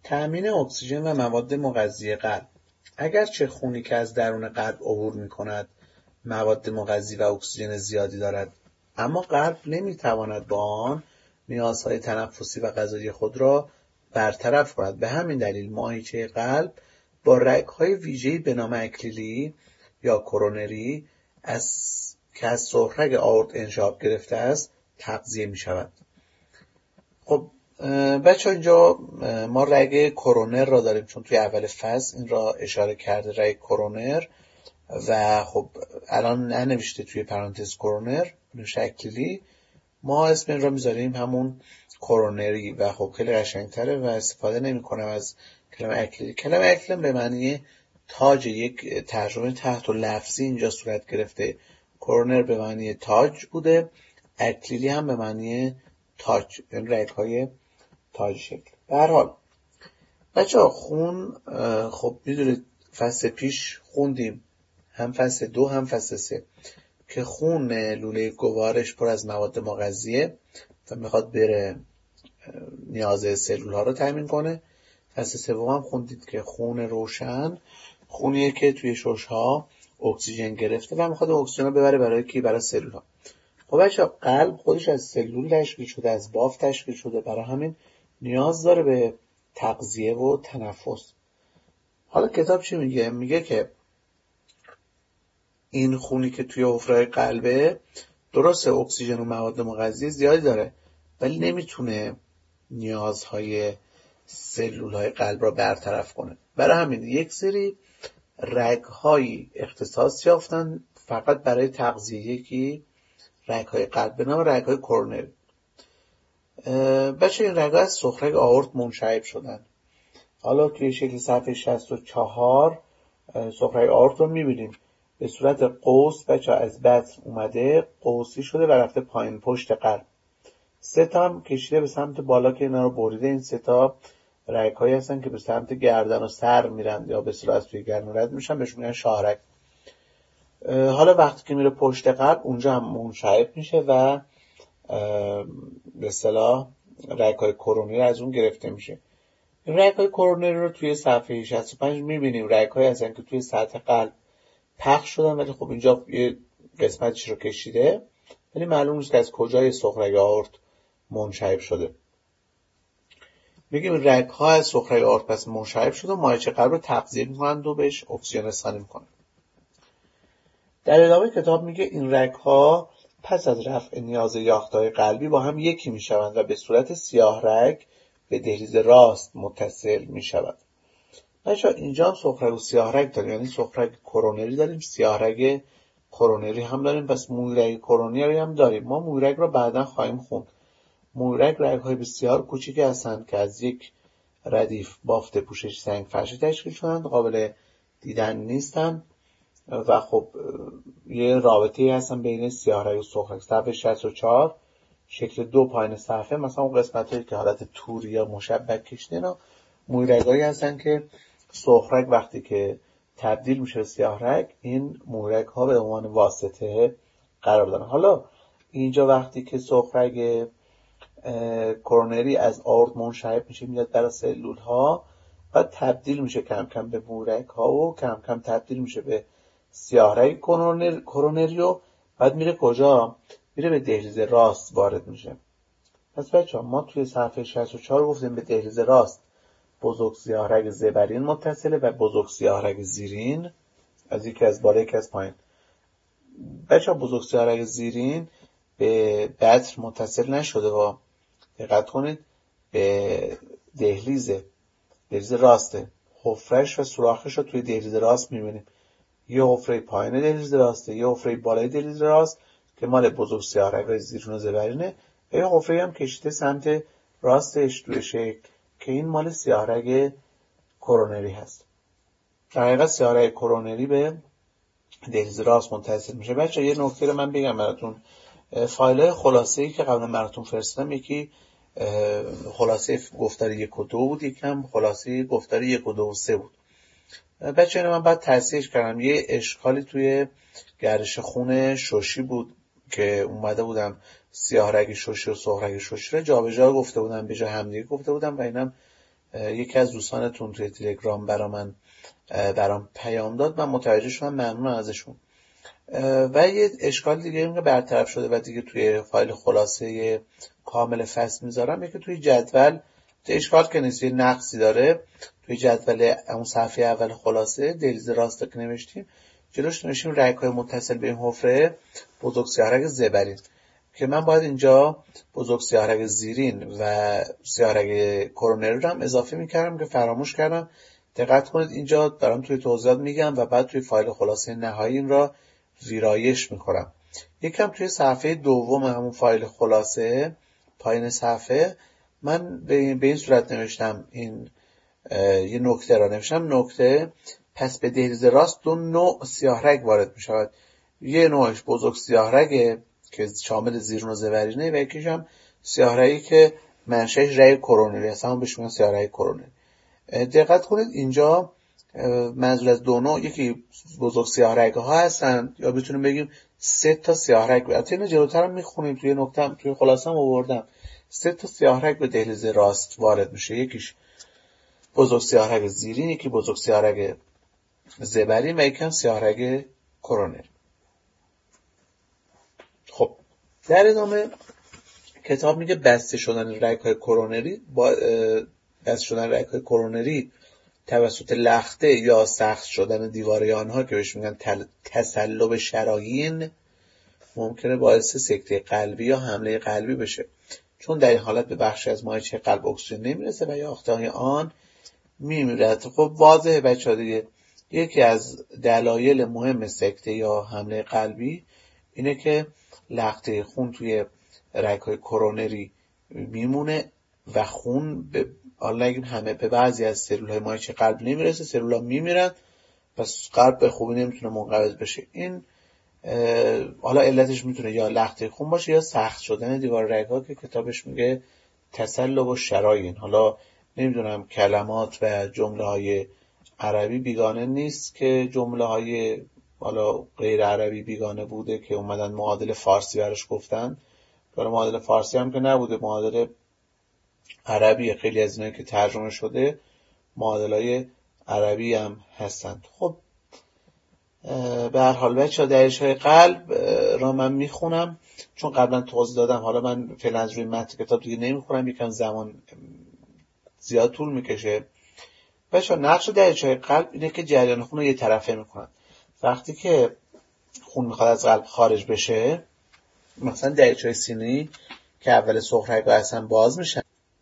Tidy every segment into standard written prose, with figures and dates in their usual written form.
تأمین اکسیژن و مواد مغذی قلب. اگرچه خونی که از درون قلب عبور می‌کند مواد مغذی و اکسیژن زیادی دارد، اما قلب نمی‌تواند با آن نیازهای تنفسی و غذایی خود را برطرف کند. به همین دلیل ماهیچه قلب با رگ‌های ویژه‌ای به نام اکلیلی یا کرونری که از سغرگ آورت انشاب گرفته است تغذیه می‌شود. خب بچه اینجا ما رگ کرونر را داریم، چون توی اول فصل این را اشاره کرده رگ کرونر و خب الان ننوشته توی پرانتز کرونر اکلیلی، ما اسم این را میذاریم همون کرونری و خب خیلی قشنگتره و استفاده نمی کنم از کلمه اکلیلی. کلمه اکلیلی به معنی تاج، یک ترجمه تحت و لفظی اینجا صورت گرفته. کرونر به معنی تاج بوده، اکلیلی هم به معنی تاج، این رگ‌های تاج شکل. به هر حال بچه‌ها خون، خب میدونید فصل پیش خوندیم، هم فصل 2 هم فصل 3، که خون لوله گوارش پر از مواد مغذیه و میخواد بره نیاز سلول ها رو تامین کنه. فصل 3 هم خوندید که خون روشن خونیه که توی شش ها اکسیژن گرفته و میخواد اکسیژن رو ببره برای کی؟ برای سلول ها. خب بچه‌ها قلب خودش از سلول تشکیل شده، از بافت تشکیل شده، برای همین نیاز داره به تغذیه و تنفس. حالا کتاب چی میگه؟ میگه که این خونی که توی حفره قلبه درسته اکسیژن و مواد مغذی زیادی داره، ولی نمیتونه نیازهای سلولهای قلب را برطرف کنه. برای همین یک سری رگ‌هایی اختصاص یافتن فقط برای تغذیه یکی رگ‌های قلب به نام رگ‌های کرونری. بچه این رگ‌ها از سغرگ آورت منشعب شدن. حالا توی شکل صفحه 64 سغرگ آورت رو میبینیم به صورت قوس، بچه از بطن اومده قوسی شده و رفته پایین پشت قلب. 3 تا هم کشیده به سمت بالا که اینا رو بریده. این 3 تا رگ‌هایی هستن که به سمت گردن و سر میرن یا به اصطلاح از توی گردن رد میشن، بهشون میگن شاهرگ. حالا وقتی که میره پشت قلب اونجا هم منشعب میشه و به اصطلاح رگ‌های کرونری از اون گرفته میشه. رگ‌های کرونری رو توی صفحه 65 میبینیم. رگ‌هایی هستن که توی سطح قلب پخش شدن، ولی خب اینجا یه قسمتش رو کشیده، ولی معلوم نیست که از کجای سغرگ آورت منشعب شده. میگیم رگ‌ها از سغرگ آورت پس منشعب شده و ماهیچه قلب رو تغذیه میکنند و بهش اکسیژن رسانی میکنند. در ادامه کتاب میگه این رگ‌ها پس از رفع نیاز یافته‌های قلبی با هم یکی میشوند و به صورت سیاه رگ به دهلیز راست متصل میشوند. بچه‌ها اینجا هم سغرگ و سیاه رگ داریم، یعنی سغرگ کرونری داریم، سیاه رگ کرونری هم داریم، پس مویرگ کرونری هم داریم. ما مویرگ رو بعداً خواهیم خوند. مویرگ رگ‌های بسیار کوچیکی هستند که از یک ردیف بافت پوشش سنگ فرشی تشکیل شدند، قابل دیدن نیستند و خب یه رابطه‌ای هستن بین سیاه رگ و سغرگ. صفحه 64 شکل 2 پایین صفحه، مثلا اون قسمتایی که حالت توری یا مشبک کشیده اینا مویرگایی هستن که سغرگ وقتی که تبدیل میشه به سیاه رگ این مویرگ ها به عنوان واسطه قرار دارن. حالا اینجا وقتی که سغرگ کرونری از آورت منشعب میشه میاد برای سلول ها، بعد تبدیل میشه کم کم به مویرگ ها و کم کم تبدیل میشه به سیاه رگ کرونری و بعد میره کجا؟ میره به دهلیز راست وارد میشه. پس بچه ما توی صفحه 64 گفتیم به دهلیز راست بزرگ سیاه رگ زبرین متصله و بزرگ سیاه رگ زیرین، از یکی از بالا یکی از پایین. بچه بزرگ سیاه رگ زیرین به بطن متصل نشده و دقت کنید به دهلیز راسته. حفرش و سوراخش رو توی دهلیز راست میبینیم. یه حفره پایین دهلیز راسته، یه حفره بالای دهلیز راست که مال بزرگ سیاه رگ زیرین و زبرینه، و یه حفره هم کشیده سمت راستش توی شکل که این مال سیاه رگ کرونری هست. در حقیقت سیاه رگ کرونری به دهلیز راست متصل میشه. بچه یه نکته رو من بگم براتون. فایل خلاصه‌ای که قبلا براتون فرستادم یکی خلاصه گفتار 1 و 2 بود، یکم خلاصه گفتار 1 و 2 و 3 بود. بچه اینو من بعد تصحیحش کردم. یه اشکالی توی گردش خون ششی بود که اومده بودم سیاه رگ ششی و سغرگ ششی رو جابجا گفته بودم، به جای همدیگه گفته بودم و اینم یکی از دوستانتون توی تلگرام برام پیام داد، من متوجه شدم، ممنون ازشون. و یه اشکال دیگه این که برطرف شده و دیگه توی فایل خلاصه کامل فصل میذارم، یکی توی جدول، توی اشکال که نیست، یه نقصی داره توی جدول اون صفحه اول خلاصه دهلیز راست که نوشتیم، جلوش نوشتیم رگ‌های متصل به این حفره بزرگ سیاهرگ زبرین، که من باید اینجا بزرگ سیاهرگ زیرین و سیاهرگ کرونری رو هم اضافه میکردم که فراموش کردم. دقت کنید اینجا دارم توی توضیحات میگم و بعد توی فایل خلاصه نهایی این را ویرایش میکنم. یکم توی صفحه دوم همون فایل خلاصه پایین صفحه من به این صورت نوشتم، این یه نکته را نوشتم، نکته پس به دهلیز راست 2 نوع سیاهرگ وارد می شود. یه نوعش بزرگ سیاهرگه که شامل زیرین و زبرینه و یکیش هم سیاهرگی که منشأش رگ کرونری است، همون بهش میگن سیاهرگ کرونری. دقت کنید اینجا منظور از 2 نوع یکی بزرگ سیاهرگ ها هستن، یا بتونیم بگیم 3 تا سیاهرگ. البته اینو جلوتر هم میخونیم، توی نکته توی خلاصه هم آوردم. 3 تا سیاهرگ به دهلیز راست وارد میشه، یکیش بزرگ سیاهرگ زیرین، یکی بزرگ سیاهرگ زبرین و یکم سیاهرگ کرونری. خب در ادامه کتاب میگه بسته شدن رگ‌های کرونری توسط لخته یا سخت شدن دیواره آنها که بهش میگن تسلب شرايين ممکنه باعث سکته قلبی یا حمله قلبی بشه، چون در این حالت به بخشی از مایچه قلب اکسیژن نمیرسه و یافته‌های آن میمیرد. خب واضحه بچه‌ها دیگه، یکی از دلایل مهم سکته یا حمله قلبی اینه که لخته خون توی رگ‌های کرونری میمونه و خون به بعضی از سلول‌های مایچه قلب نمیرسه، سلول‌ها میمیرن، پس قلب به خوبی نمیتونه منقبض بشه. این حالا علتش میتونه یا لخته خون باشه یا سخت شدن دیوار رگ‌ها که کتابش میگه تسلب شرايين. حالا نمیدونم کلمات و جمله‌های عربی بیگانه نیست که جمله‌های حالا غیر عربی بیگانه بوده که اومدن معادل فارسی براش گفتن. برای معادل فارسی هم که نبوده، معادل عربی، خیلی از اینایی که ترجمه شده معادلای عربی هم هستند. خب به هر حال بچه‌ها دریچه‌های قلب را من میخونم چون قبلا توضیح دادم. حالا من فعلا از روی متن کتاب دیگه نمیخونم، یکم زمان زیاد طول میکشه. بچه‌ها نقش دریچه‌های قلب اینه که جریان خون رو یه طرفه میکنن. وقتی که خون میخواد از قلب خارج بشه، مثلا دریچه‌های سینه‌ای که اول سغرگ‌ها هستن باز میشن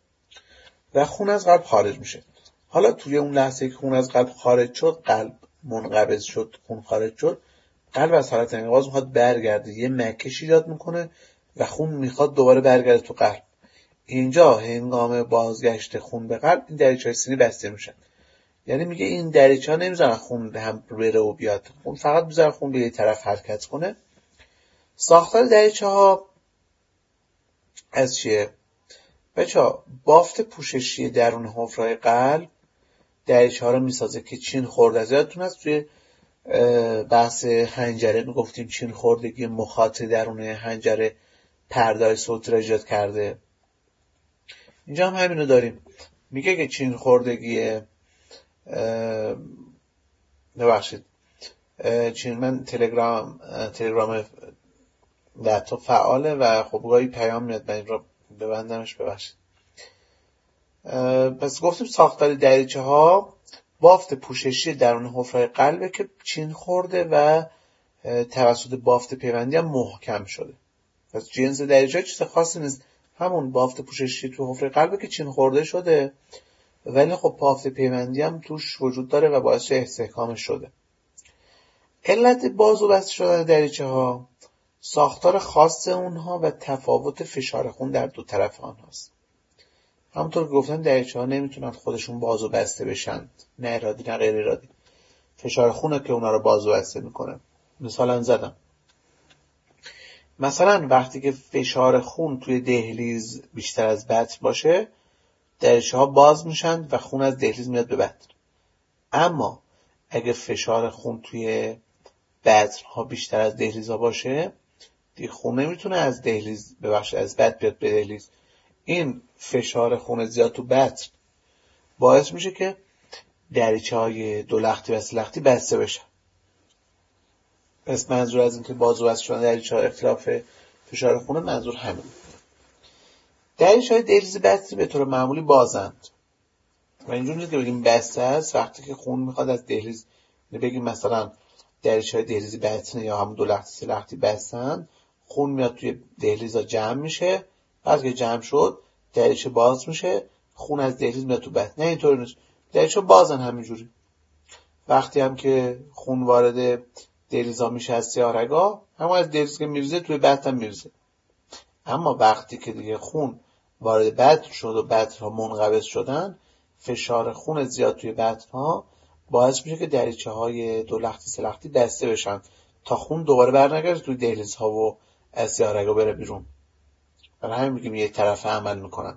و خون از قلب خارج میشه. حالا توی اون لحظه که خون از قلب خارج شد، قلب منقبض شد، خون خارج شد، قلب از حالت انقباض میخواد برگرده، یه مکش ایجاد میکنه و خون میخواد دوباره برگرده تو قلب. اینجا هنگام بازگشت خون به قلب این دریچه‌های سینه بسته میشن. یعنی میگه این دریچه‌ها نمیذارن خون هم بره و بیاد، خون فقط میذارن خون به یه طرف حرکت کنه. ساختار دریچه‌ها از چیه؟ بچه‌ها بافت پوششی درون حفره قلب دریچه‌ها رو میسازه که چین خورده. از یادتون هست توی بحث حنجره میگفتیم چین خوردگی مخاط درون حنجره پرده‌های صوتی را ایجاد کرده. اینجا هم همینو داریم، میگه که چین خوردگی من تلگرام لپتاپ فعاله و خب گاهی پیام میاد، من این رو ببندمش، ببخشید. پس گفتیم ساختار دریچه ها بافت پوششی درون حفره قلبه که چین خورده و توسط بافت پیوندی هم محکم شده. پس جنس دریچه ها چیز خاصی نیست، همون بافت پوششی تو حفره قلبه که چین خورده شده، ولی خب بافت پیوندی هم توش وجود داره و باعث استحکامش شده. علت باز و بسته شدن دریچه ها ساختار خاص اونها و تفاوت فشار خون در دو طرف آنهاست. همونطور که گفتم دریچه ها نمیتونن خودشون باز و بسته بشن، نه ارادی نه غیر ارادی. فشار خونه که اونا رو باز و بسته میکنه. مثلا زدم، مثلا وقتی که فشار خون توی دهلیز بیشتر از بطن باشه دریچه ها باز میشن و خون از دهلیز میاد به بطن. اما اگه فشار خون توی بطن ها بیشتر از دهلیز ها باشه دیگه خون نمیتونه از بطن بیاد به دهلیز. این فشار خون زیاد تو بطن باعث میشه که دریچه‌های دولختی و سه‌لختی بسته بشن. پس منظور از این که بازو بسته شدن دریچه‌ها اختلاف فشار خون، منظور همین. دریچه‌های دهلیزی بسته به طور معمولی بازند و اینجور نیست که بگیم بسته است وقتی که خون میخواد از دهلیز، بگیم مثلا دریچه‌های دهلیزی بسته یا همون دولختی سه‌لختی بستن، خون میاد توی دهلیزها جمع میشه، بعد که جمع شد دریچه باز میشه، خون از دهلیز میاد تو بطن. نه اینطور نیست، دریچه بازن همینجوری. وقتی هم که خون وارد دهلیزها میشه از سیاه رگ‌ها، همون از دهلیز که میریزه توی بطن هم میریزه. اما وقتی که دیگه خون وارد بطن شد و بطن‌ها منقبض شدن، فشار خون زیاد توی بطن‌ها باعث میشه که دریچه‌های دولختی سه‌لختی بسته بشن تا خون دوباره برنگرده توی دهلیزها و از سیاه رگ‌ها بره بیرون. برای همین میگیم یک طرفه عمل میکنن.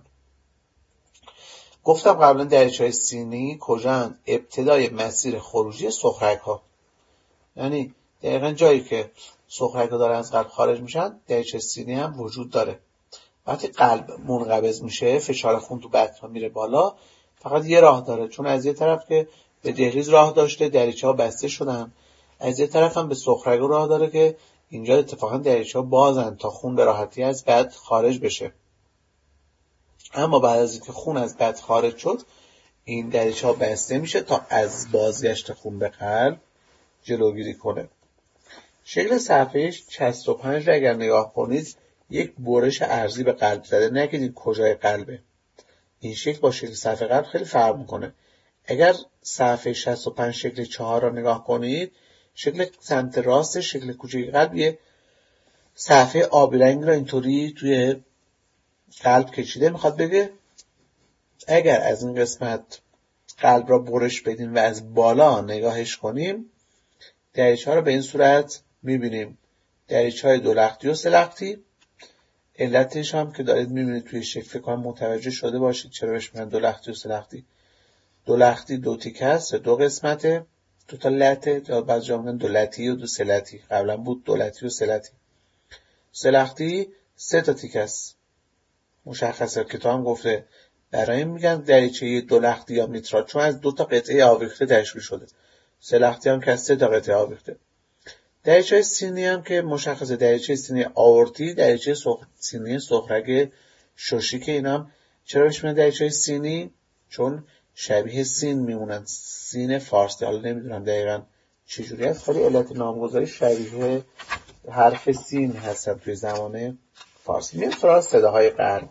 گفتم قبلا دریچه‌های سینی کجاست؟ ابتدای مسیر خروجی سغرگ‌ها، یعنی دقیقاً جایی که سغرگ‌ها دارن از قلب خارج میشن دریچه سینی هم وجود داره. وقتی قلب منقبض میشه فشار خون تو بطن‌ها میره بالا، فقط یه راه داره، چون از یه طرف که به دهلیز راه داشته دریچه‌ها بسته شدن، از یه طرف هم به سغرگ‌ها راه داره که اینجا اتفاقا دریچه‌ها بازن تا خون به راحتی از بطن خارج بشه. اما بعد از اینکه خون از بطن خارج شد این دریچه‌ها بسته میشه تا از بازگشت خون به قلب جلوگیری کنه. شکل صفحه 65 را اگر نگاه کنید یک برش عرضی به قلب زده، نگید کجای قلبه. این شکل با شکل صفحه قلب خیلی فرق میکنه. اگر صفحه 65 شکل 4 را نگاه کنید، شکل سمت راست شکل کوچه قلب یه صفحه آبی رنگ را اینطوری توی قلب کشیده. میخواد بگه اگر از این قسمت قلب را برش بدیم و از بالا نگاهش کنیم دریچه‌ها رو به این صورت میبینیم، دریچه‌های دولختی و سه‌لختی. علتش هم که دارید میبینید توی شکل، فکر کنم متوجه شده باشید چرا بهش میگن دولختی و سه‌لختی. دولختی دو تیکه است، دو قسمته، دو تا لته، یا بعضی جا میگن دولتی و دو سلتی. قبلا بود دولتی و سلتی. سه‌لختی سه تا تیکه است. مشخصه کتاب هم گفته برای این میگن دریچه دولختی یا میترال، چون از دو تا قطعه آویخته تشکیل شده. سه‌لختی هم که از سه تا قطعه آویخته. دریچه سینی هم که مشخصه دریچه سینی آورتی، دریچه سینی سغرگ شوشی، که اینا هم چرا بهش میگن دریچه سینی؟ چون شبیه سین میمونن، سین فارسی. حالا نمیدونم دقیقاً چجوری هست، خیلی علت نامگذاری شبیه حرف سین هستن توی زمان فارسی. میریم سراغ صداهای قلب.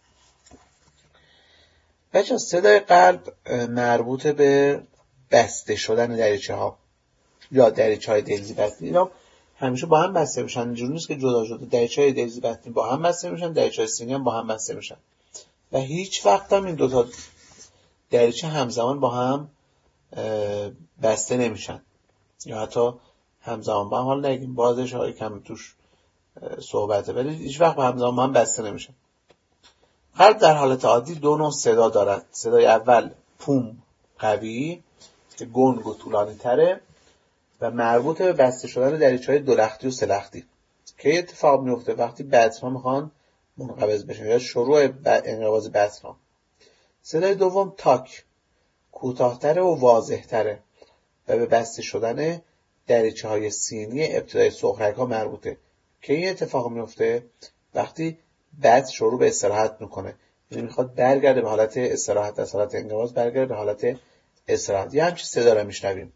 بچه‌ها صدای قلب مربوط به بسته شدن دریچه ها یا دریچه های دهلیزی بطنی. اینا همیشه با هم بسته میشن، اینجوری نیست که جدا جدا. دریچه های دهلیزی بطنی با هم بسته میشن، دریچه های سینی هم با هم بسته میشن و هیچ وقت هم این دوتا دریچه همزمان با هم بسته نمیشن، یا حتی همزمان با هم، حالا نگیم بازش های کم توش صحبته، ولی هیچ وقت همزمان با هم بسته نمیشن. قلب در حالت عادی دو نوع صدا دارد. صدای اول پوم قوی که گنگ و طولانی تره و مربوط به بسته شدن دریچه‌های دولختی و سه‌لختی که اتفاق میفته وقتی بطن‌ها میخوان منقبض بشن یا شروع انقباض بطن‌ها. صدای دوم تاک، کوتاه‌تر و واضح‌تره و به بسته شدن دریچه‌های سینی ابتدای سغرگ‌ها مربوطه که این اتفاق میفته وقتی بطن شروع به استراحت میکنه، یعنی میخواد برگرده به حالت استراحت، از حالت انقباض برگرده به حالت استراحت. یه همچین صدا رو میشنویم.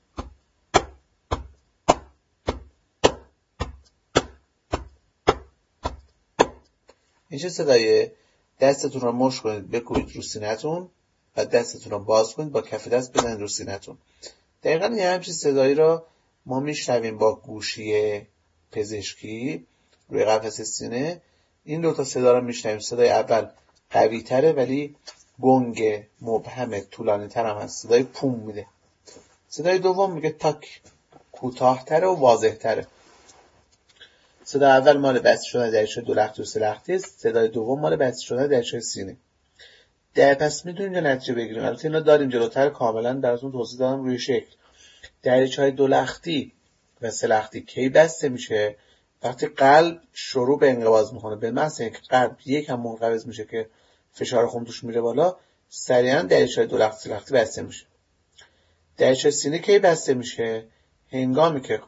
این چه صدایه؟ دستتون رو مشت کنید بکوبید رو سینه‌تون و دستتون رو باز کنید با کف دست بزنید رو سینه‌تون. دقیقاً یه همچین صدایی رو ما میشنویم با گوشی پزشکی روی قفسه سینه. این دوتا صدا رو میشنویم. صدای اول قوی تره ولی گنگ مبهم طولانی تر هم هست، صدای پوم میده. صدای دوم میگه تاک، کوتاه تره و واضح تره. صدای اول مال بسته شدن دریچه دولختی و سه‌لختی، صدای دوم مال بسته شدن دریچه سینه. پس میتونیم یه نتیجه بگیریم. البته اینا داریم جلوتر کاملا براتون توضیح دادم روی شکل. دریچه‌های دولختی و سه‌لختی کی بسته میشه؟ وقتی قلب شروع به انقباض میکنه، به محض اینکه قلب یکم منقبض میشه که فشار خون توش میره بالا، سریعا دریچه‌های دو لخت سه لختی بسته میشه. دریچه سینی کی بسته میشه؟ هنگامی که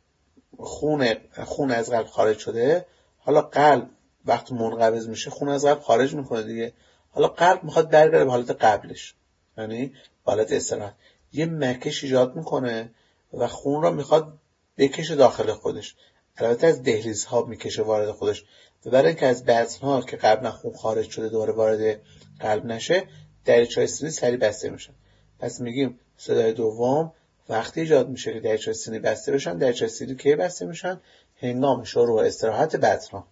خون از قلب خارج شده. حالا قلب وقتی منقبض میشه خون از قلب خارج میکنه دیگه. حالا قلب میخواد برگرده به حالت قبلش، یعنی حالت استراحت. یه مکش ایجاد میکنه و خون را میخواد بکشه داخل خودش. البته از دهلیزها میکشه وارد خودش. و برای اینکه از بطنها که قبلا خون خارج شده دوباره وارد قلب نشه، دریچه‌های سینی سریع بسته میشن. پس میگیم صدای دوم وقتی ایجاد میشه که دریچه‌های سینی بسته بشن. دریچه‌های سینی کی بسته میشن؟ هنگام شروع استراحت بطنها.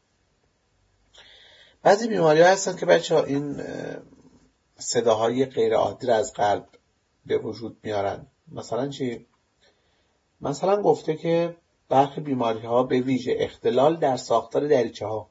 بعضی بیماری‌ها هستن که بچه‌ها این صداهای غیر عادی را از قلب به وجود میارن. مثلا چی؟ مثلا گفته که برخی بیماری‌ها به ویژه اختلال در ساختار دریچه‌ها،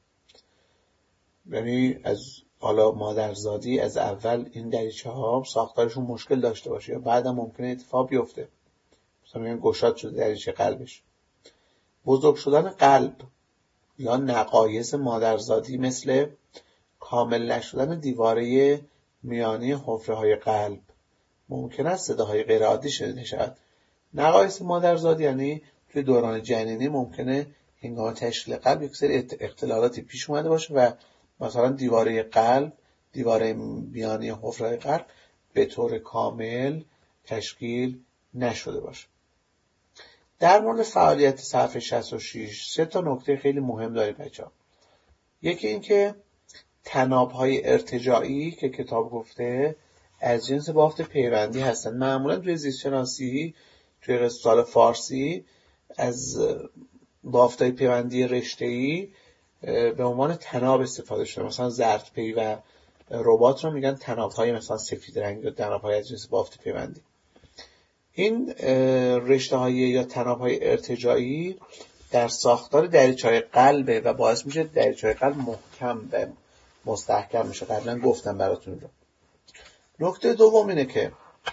یعنی از حالا مادرزادی از اول این دریچه‌ها ساختارشون مشکل داشته باشه یا بعدم ممکنه اتفاق بیفته. مثلا میگن گشاد شده دریچه قلبش. بزرگ شدن قلب یا نقایص مادرزادی مثل کامل نشدن دیواره میانی حفره‌های قلب ممکن است صداهای غیر عادی شنیده شود. نقایص مادرزادی یعنی توی دوران جنینی ممکنه هنگام تشکیل قلب یک سری اختلالاتی پیش اومده باشه و مثلا دیواره قلب، دیواره میانی حفره قلب به طور کامل تشکیل نشده باشه. در مورد فعالیت صفحه 66 سه تا نکته خیلی مهم داریم بچه‌ها. یکی این که طناب‌های ارتجاعی که کتاب گفته از جنس بافت پیوندی هستن. معمولا توی زیستشناسی توی قصال فارسی از بافت‌های پیوندی رشته‌ای به عنوان طناب استفاده شده. مثلا ظرف‌پی و رباط رو میگن طناب‌های مثلا سفید رنگ یا طناب‌های از جنس بافت پیوندی. این رشته‌های یا طناب‌های ارتجاعی در ساختار دریچه‌های قلبه و باعث میشه دریچه‌های قلب محکم و مستحکم میشه. قبلا گفتم براتون رو. نکته دوم اینه که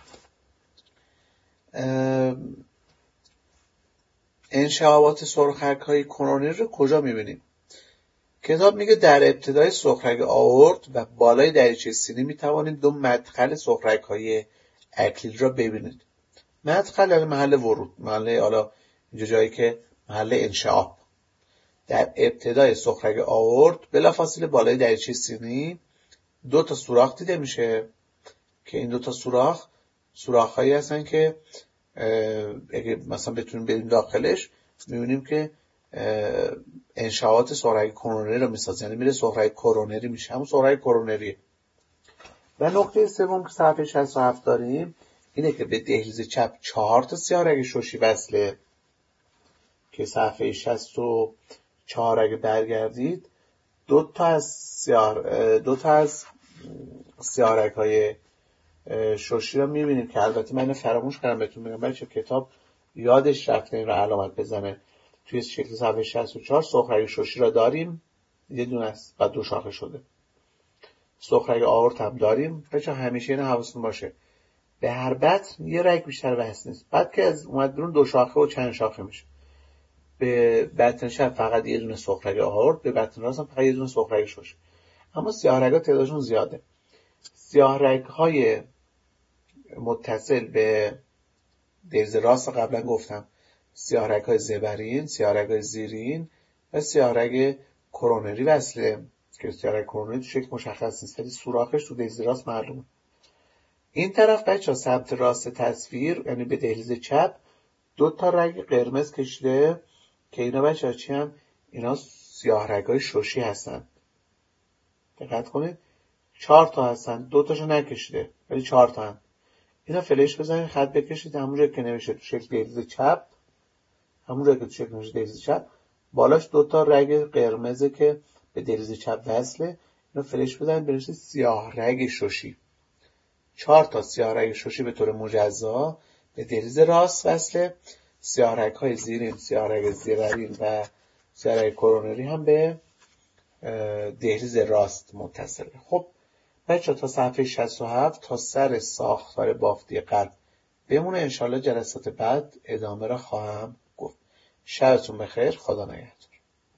انشعابات سرخرگ‌های کرونری رو کجا میبینیم؟ کتاب میگه در ابتدای سرخرگ آئورت و بالای دریچه سینی میتوانید دو مدخل سرخرگ‌های اکلیل را ببینید. مدخل یعنی محل ورود، محل حالا اینجا جایی که محل انشعاب. در ابتدای سرخرگ آئورت بلافاصله بالای دریچه سینی دو تا سوراخ دیده میشه که این دو تا سوراخ‌هایی هستن که اگه مثلا بتونیم بریم داخلش میبینیم که انشعابات سرخرگ کرونری رو میسازه، یعنی میره سرخرگ کرونری میشه، همون سرخرگ کرونریه. و نکته سوم که صفحه 67 داریم اینه که به دهلیز چپ 4 تا سیاه‌رگ ششی وصله که صفحه 64 اگه برگردید دو تا از سیاه‌رگ‌های ششی رو میبینیم که البته من فراموش کردم بهتون بگم بچه کتاب یادش رفته این رو علامت بزنه. توی شکل صفحه 64 سرخرگ ششی را داریم، یه دونه است و دو شاخه شده. سرخرگ آئورت هم داریم. بچه همیشه اینو حواستون باشه به هر بطن یه رگ بیشتر وصل نیست. بعد که از اومد بیرون دو شاخه و چند شاخه میشه. به بطن چپ فقط یه دونه سرخرگ آئورت، به بطن راست هم فقط یه دونه سرخرگ ششی. اما سیاه‌رگ‌ها تعدادشون زیاده. سیاه‌رگ‌های متصل به دهلیز راست قبلا گفتم سیاه‌رگ‌های زبرین، سیاه‌رگ‌های زیرین و سیاه‌رگ کرونری وصله که سیاه‌رگ کرونری تو شکل مشخص نیست ولی سوراخش تو دهلیز راست معلومه. این طرف بچه‌ها سمت راست تصویر یعنی به دهلیز چپ دو تا رگ قرمز کشیده که اینا بچه‌ها چی هم؟ اینا سیاه‌رگ‌های ششی هستن. دقت کنید 4 تا هستن، دو تاشو نکشیده ولی 4 تا هستن. اینا فلش بزنید خط بکشید همونجا که نمیشه تو شکل دهلیز چپ، همونجا که تو شکل نمیشه دهلیز چپ بالاش دو تا رگ قرمزه که به دهلیز چپ وصله. اینا فلش بزنید بنویسید سیاه‌رگ ششی. 4 تا سیاه‌رگ ششی به طور مجزا به دهلیز راست وصله. سیاه‌رگ‌های زیرین، سیاه‌رگ زبرین و سیاه‌رگ کرونری هم به دهلیز راست متصله. خب بچه تا صفحه 67 تا سر ساختار بافتی قلب بمونه. انشالله جلسات بعد ادامه را خواهم گفت. شبتون بخیر. خدا نگهدار.